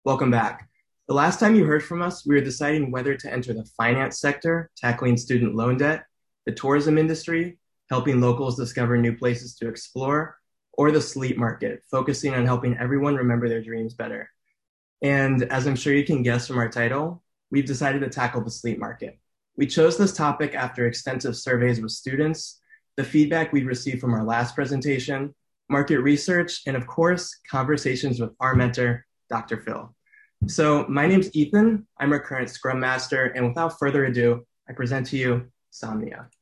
Welcome back. The last time you heard from us, we were deciding whether to enter the finance sector, tackling student loan debt, the tourism industry, helping locals discover new places to explore, or the sleep market, focusing on helping everyone remember their dreams better. And as I'm sure you can guess from our title, we've decided to tackle the sleep market. We chose this topic after extensive surveys with students, the feedback we received from our last presentation, market research, and of course, conversations with our mentor, Dr. Phil. So my name's Ethan. I'm our current Scrum Master, and without further ado, I present to you Somnia.